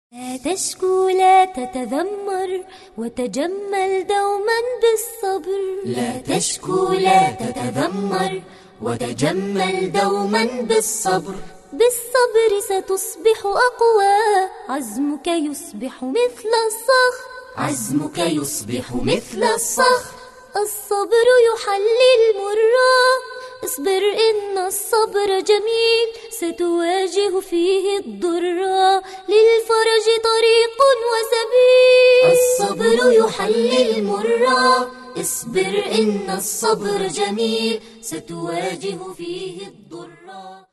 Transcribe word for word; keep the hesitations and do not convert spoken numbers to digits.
لا تشكو لا تتذمر وتجمل دوما بالصبر. لا تشكو لا تتذمر وتجمل دوما بالصبر. بالصبر ستصبح أقوى، عزمك يصبح مثل الصخر. عزمك يصبح مثل الصخر. الصبر يحلي المرة، اصبر إن الصبر جميل، ستواجه فيه الضرة، للفرج طريق وسبيل. الصبر يحلي المرة، اصبر إن الصبر جميل، ستواجه فيه الضرة.